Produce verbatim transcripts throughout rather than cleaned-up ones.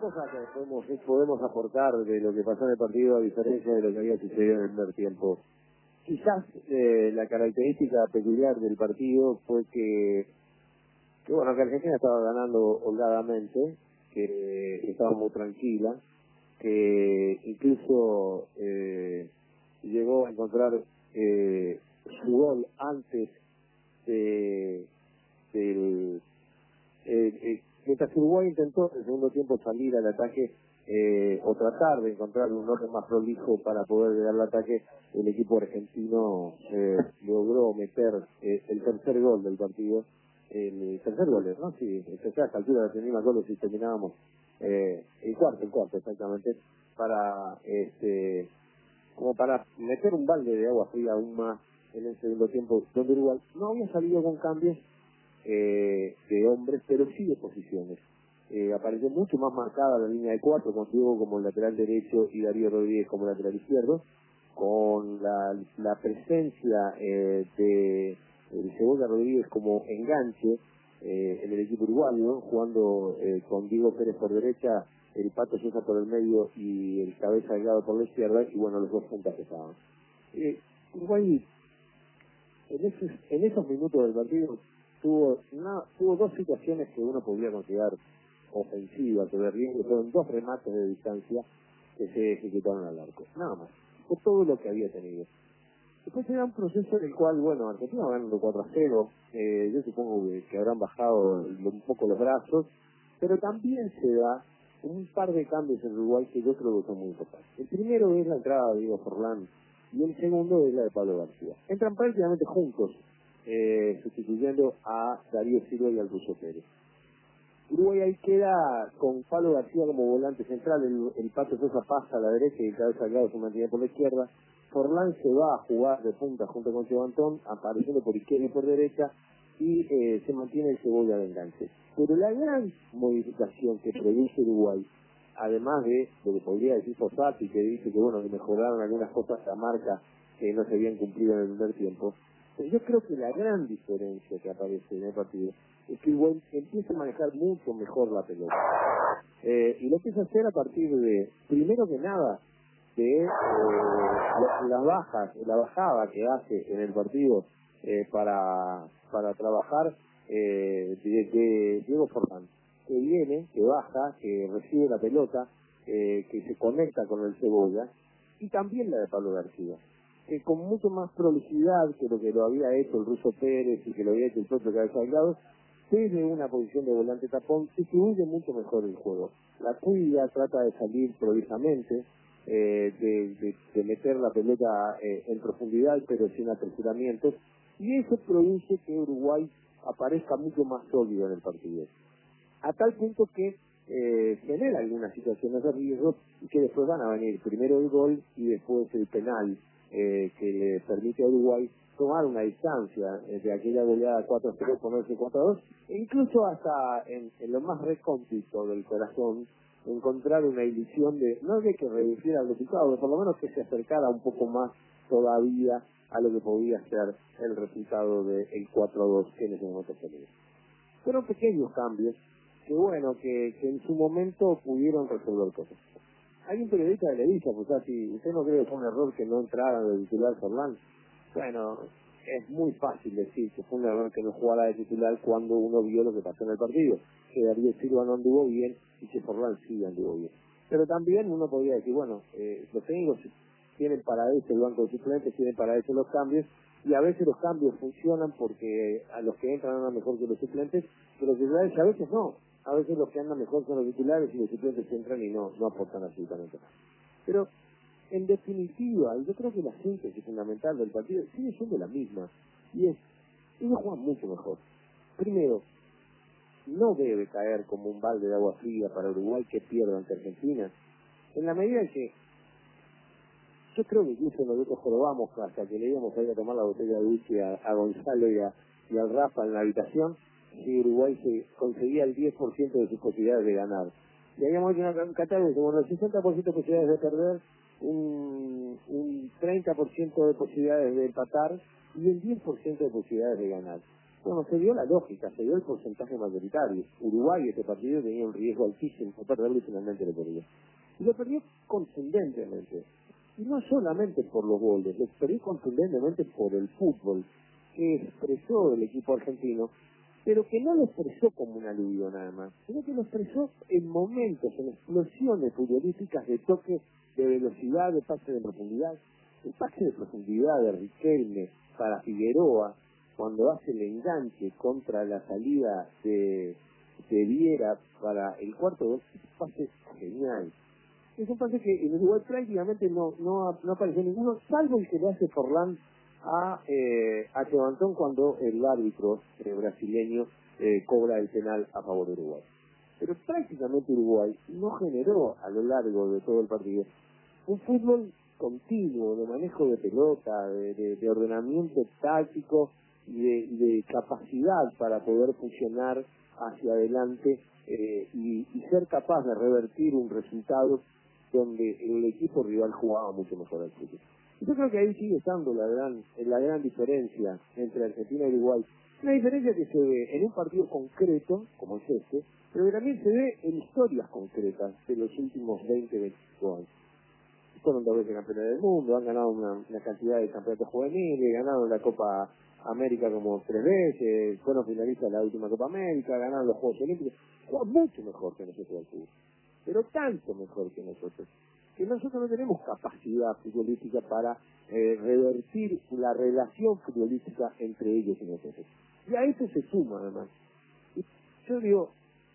cosas que podemos, podemos aportar de lo que pasó en el partido a diferencia de lo que había sucedido en el primer tiempo. Quizás eh, la característica peculiar del partido fue que, que bueno, que Argentina estaba ganando holgadamente, que estaba muy tranquila, que incluso eh, llegó a encontrar eh, su gol antes de, del... Eh, eh, mientras Uruguay intentó en el segundo tiempo salir al ataque eh, o tratar de encontrar un orden más prolijo para poder llegar al ataque, el equipo argentino eh, logró meter eh, el tercer gol del partido, el tercer gol, ¿no? Sí, a esta altura tenía más goles si terminábamos eh, el cuarto, el cuarto exactamente, para este como para meter un balde de agua fría aún más en el segundo tiempo, donde Uruguay no había salido con cambios eh, de hombres, pero sí de posiciones. Eh, apareció mucho más marcada la línea de cuatro, con Diego como lateral derecho y Darío Rodríguez como lateral izquierdo, con la, la presencia eh, de el Cebolla Rodríguez como enganche eh, en el equipo uruguayo, jugando eh, con Diego Pérez por derecha, el Pato Sosa por el medio y el Cabeza Delgado por la izquierda, y bueno, los dos puntas que estaban. Eh, Uruguay, en esos, en esos minutos del partido, tuvo, una, tuvo dos situaciones que uno podría considerar ofensivas, de riesgo, fueron dos remates de distancia que se ejecutaron al arco, nada más. Fue todo lo que había tenido. Después era un proceso en el cual, bueno, Argentina va ganando cuatro a cero, eh, yo supongo que, que habrán bajado un poco los brazos, pero también se da un par de cambios en Uruguay que yo creo que son muy importantes. El primero es la entrada de Diego Forlán y el segundo es la de Pablo García. Entran prácticamente juntos, eh, sustituyendo a Darío Silva y al Ruso Pérez. Uruguay ahí queda con Pablo García como volante central, el, el Pato Sosa pasa a la derecha y el Cabeza Delgado se mantiene por la izquierda. Forlán se va a jugar de punta junto con Chevantón, apareciendo por izquierda y por derecha, y eh, se mantiene el Cebolla de enganche. Pero la gran modificación que produce Uruguay, además de lo que podría decir Fossati, que dice que bueno, que mejoraron algunas cosas de la marca que no se habían cumplido en el primer tiempo, pero yo creo que la gran diferencia que aparece en el partido es que Uruguay empieza a manejar mucho mejor la pelota. Eh, y lo empieza a hacer a partir de, primero que nada, de eh, la, la bajas, la bajada que hace en el partido eh, para para trabajar eh, de, de Diego Forlán, que viene, que baja, que recibe la pelota, eh, que se conecta con el Cebolla, y también la de Pablo García, que con mucho más prolijidad que lo que lo había hecho el Ruso Pérez y que lo había hecho el propio Cabeza Delgado, tiene una posición de volante tapón, distribuye mucho mejor el juego. La cuida, trata de salir prolijamente, eh, de, de, de meter la pelota eh, en profundidad, pero sin apresuramientos, y eso produce que Uruguay aparezca mucho más sólido en el partido. A tal punto que eh, genera algunas situaciones de riesgo y que después van a venir primero el gol y después el penal eh, que le permite a Uruguay tomar una distancia eh, de aquella goleada cuatro a cero, ponerse cuatro a dos, e incluso hasta en, en lo más recóndito del corazón encontrar una ilusión de, no de que reduciera el resultado, pero por lo menos que se acercara un poco más todavía a lo que podía ser el resultado del cuatro a dos que en ese momento tenía. Fueron pequeños cambios que bueno, que, que en su momento pudieron resolver cosas. Hay un periodista que le dice, pues así, ¿usted no cree que fue un error que no entrara de titular Forlán? Bueno, es muy fácil decir que fue un error que no jugara de titular cuando uno vio lo que pasó en el partido, que Darío Silva no anduvo bien y que Forlán sí anduvo bien. Pero también uno podría decir, bueno, eh, los técnicos tienen para eso el banco de suplentes, tienen para eso los cambios, y a veces los cambios funcionan porque a los que entran andan mejor que los suplentes, pero los titulares a veces no. A veces los que andan mejor son los titulares y los suplentes entran y no, no aportan absolutamente nada. Pero, en definitiva, yo creo que la síntesis fundamental del partido sigue siendo la misma, y es, ellos juegan mucho mejor. Primero, no debe caer como un balde de agua fría para Uruguay que pierda ante Argentina, en la medida en que yo creo que incluso nosotros jorobamos hasta que le íbamos a ir a tomar la botella de whisky a, a Gonzalo y, a, y al Rafa en la habitación, si Uruguay se conseguía el diez por ciento de sus posibilidades de ganar. Y habíamos hecho una catálogo de bueno, el sesenta por ciento de posibilidades de perder, un, un treinta por ciento de posibilidades de empatar y el diez por ciento de posibilidades de ganar. Bueno, se dio la lógica, se dio el porcentaje mayoritario. Uruguay este partido tenía un riesgo altísimo de perderlo y finalmente lo perdió. Y lo perdió contundentemente. Y no solamente por los goles, lo perdió contundentemente por el fútbol que expresó el equipo argentino, pero que no lo expresó como un alivio nada más, sino que lo expresó en momentos, en explosiones futbolísticas de toque, de velocidad, de pase de profundidad. El pase de profundidad de Riquelme para Figueroa, cuando hace el enganche contra la salida de, de Viera para el cuarto gol, es un pase genial. Es un pase que en Uruguay prácticamente no, no, no apareció ninguno, salvo el que le hace Forlán a, eh, a Chevantón cuando el árbitro eh, brasileño eh, cobra el penal a favor de Uruguay. Pero prácticamente Uruguay no generó a lo largo de todo el partido un fútbol continuo, de manejo de pelota, de, de, de ordenamiento táctico y de, de capacidad para poder funcionar hacia adelante eh, y, y ser capaz de revertir un resultado donde el equipo rival jugaba mucho mejor al fútbol. Yo creo que ahí sigue estando la gran, la gran diferencia entre Argentina y Uruguay. Una diferencia que se ve en un partido concreto, como es este, pero que también se ve en historias concretas de los últimos veinte, veinticinco años. Fueron dos veces campeones del mundo, han ganado una, una cantidad de campeonatos juveniles, ganaron la Copa América como tres veces, fueron finalistas de la última Copa América, ganaron los Juegos Olímpicos, juegan mucho mejor que nosotros al fútbol, pero tanto mejor que nosotros, que nosotros no tenemos capacidad futbolística para eh, revertir la relación futbolística entre ellos y nosotros. Y a eso se suma además. Y yo digo,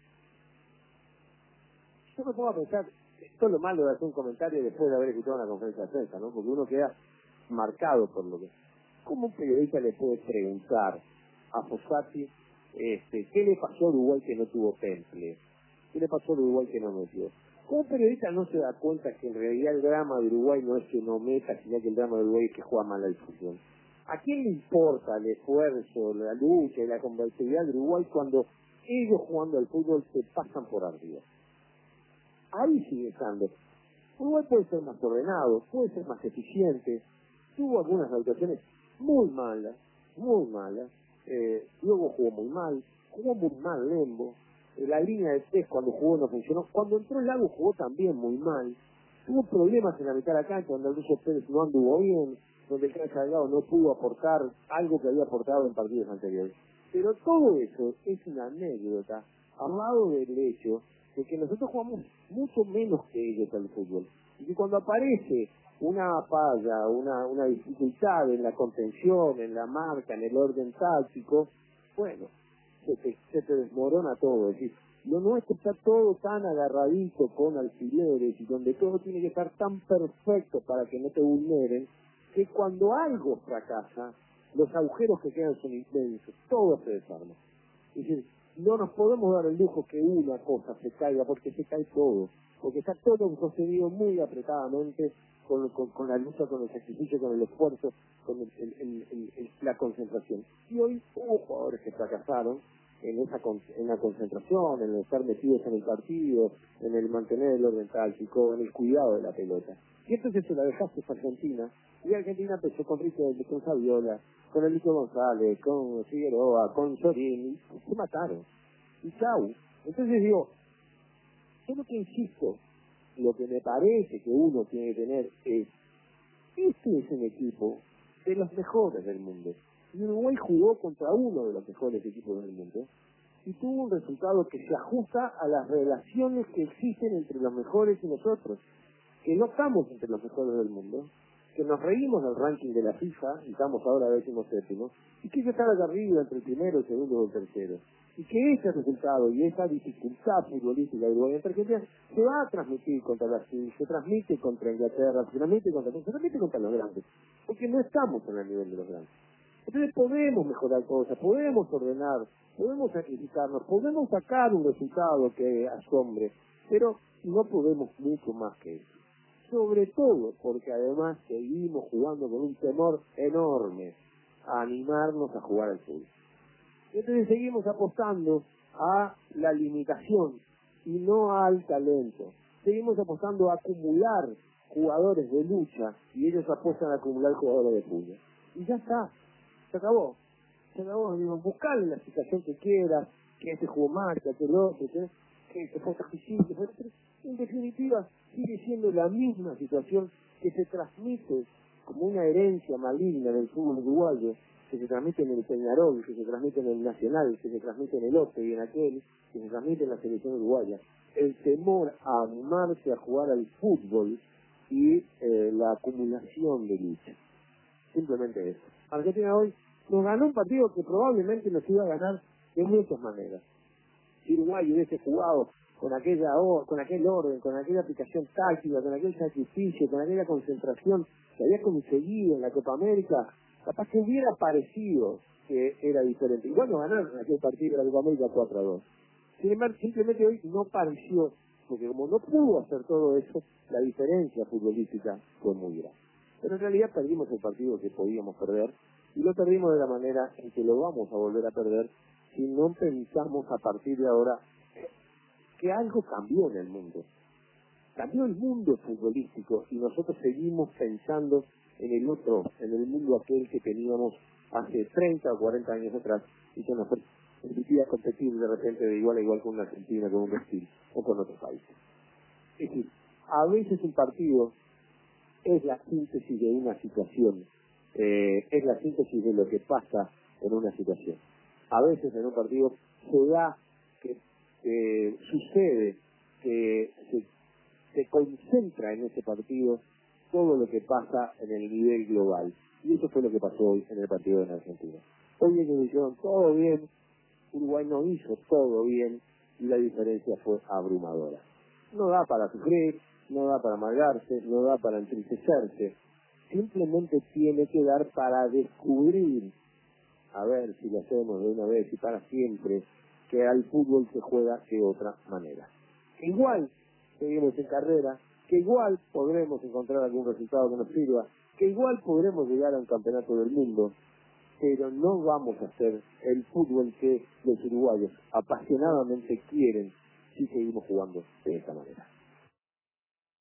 yo me pongo a pensar, esto es lo malo de hacer un comentario después de haber escuchado una conferencia de prensa, ¿no? Porque uno queda marcado por lo que... ¿Cómo un periodista le puede preguntar a Fossati este, qué le pasó a Uruguay que no tuvo temple? ¿Qué le pasó a Uruguay que no metió? ¿Cómo un periodista no se da cuenta que en realidad el drama de Uruguay no es que no meta, sino que el drama de Uruguay es que juega mal al fútbol? ¿A quién le importa el esfuerzo, la lucha y la competitividad de Uruguay cuando ellos jugando al fútbol se pasan por arriba? Ahí sigue estando. Uruguay puede ser más ordenado, puede ser más eficiente, tuvo algunas actuaciones muy malas, muy malas, eh, luego jugó muy mal, jugó muy mal Lembo, eh, la línea de tres cuando jugó no funcionó, cuando entró el Lago jugó también muy mal, tuvo problemas en la mitad de la cancha donde el Ruso Pérez no anduvo bien, donde el Cancha Delgado no pudo aportar algo que había aportado en partidos anteriores. Pero todo eso es una anécdota al lado del hecho de que nosotros jugamos mucho menos que ellos al fútbol. Y que cuando aparece una falla, una, una dificultad en la contención, en la marca, en el orden táctico, bueno, se te, se te desmorona todo. Es decir, lo nuestro está todo tan agarradito con alfileres y donde todo tiene que estar tan perfecto para que no te vulneren, que cuando algo fracasa, los agujeros que quedan son inmensos, todo se desarma. Es decir, no nos podemos dar el lujo que una cosa se caiga, porque se cae todo, porque está todo sostenido muy apretadamente con, con, con la lucha, con el sacrificio, con el esfuerzo, con el, el, el, el, el, la concentración. Y hoy hubo jugadores que fracasaron en esa con, en la concentración, en el estar metidos en el partido, en el mantener el orden táctico, en el cuidado de la pelota. Y entonces se la dejaste a Argentina, y Argentina empezó con Riquelme, con Saviola, con Elito González, con Figueroa, con Sorín, y se mataron. Y chau. Entonces digo, yo lo que insisto, lo que me parece que uno tiene que tener es, este es un equipo de los mejores del mundo. Y Uruguay jugó contra uno de los mejores equipos del mundo y tuvo un resultado que se ajusta a las relaciones que existen entre los mejores y nosotros, que no estamos entre los mejores del mundo, que nos reímos del ranking de la FIFA, y estamos ahora décimo séptimo, y que yo estaba acá arriba entre el primero, el segundo y el tercero. Y que ese resultado y esa dificultad futbolística de Uruguay entre Argentina se va a transmitir contra Brasil, se transmite contra Inglaterra, se transmite contra, se transmite contra los grandes, porque no estamos en el nivel de los grandes. Entonces podemos mejorar cosas, podemos ordenar, podemos sacrificarnos, podemos sacar un resultado que asombre, pero no podemos mucho más que eso. Sobre todo porque además seguimos jugando con un temor enorme a animarnos a jugar al fútbol. Entonces seguimos apostando a la limitación y no al talento. Seguimos apostando a acumular jugadores de lucha y ellos apuestan a acumular jugadores de fútbol. Y ya está, se acabó. se acabó, digo, buscarle la situación que quieras, que este jugó mal, que aquel otro, que, que se fue difícil, que fue... En definitiva, sigue siendo la misma situación que se transmite como una herencia maligna del fútbol uruguayo, que se transmite en el Peñarol, que se transmite en el Nacional, que se transmite en el Ote y en aquel, que se transmite en la selección uruguaya. El temor a animarse a jugar al fútbol y eh, la acumulación de lucha. Simplemente eso. Argentina hoy nos ganó un partido que probablemente nos iba a ganar de muchas maneras. Si Uruguay hubiese jugado con aquella or, con aquel orden, con aquella aplicación táctica, con aquel sacrificio, con aquella concentración que había conseguido en la Copa América, capaz que hubiera parecido que era diferente. Igual nos ganaron aquel partido de la Copa América cuatro a dos. Sin embargo, simplemente hoy no pareció, porque como no pudo hacer todo eso, la diferencia futbolística fue muy grande. Pero en realidad perdimos el partido que podíamos perder, y lo perdimos de la manera en que lo vamos a volver a perder si no pensamos a partir de ahora que algo cambió en el mundo. Cambió el mundo futbolístico y nosotros seguimos pensando en el otro, en el mundo aquel que teníamos hace treinta o cuarenta años atrás y que nos permitía competir de repente de igual a igual con una Argentina, con un Brasil o con otros países. Es decir, a veces un partido es la síntesis de una situación, eh, es la síntesis de lo que pasa en una situación. A veces en un partido se da que eh, sucede que se, se concentra en ese partido todo lo que pasa en el nivel global. Y eso fue lo que pasó hoy en el partido de Argentina. Hoy ellos hicieron todo bien, Uruguay no hizo todo bien y la diferencia fue abrumadora. No da para sufrir, no da para amargarse, no da para entristecerse. Simplemente tiene que dar para descubrir, a ver si lo hacemos de una vez y para siempre, que al fútbol se juega de otra manera. Igual seguimos en carrera, que igual podremos encontrar algún resultado que nos sirva, que igual podremos llegar a un campeonato del mundo, pero no vamos a hacer el fútbol que los uruguayos apasionadamente quieren si seguimos jugando de esta manera.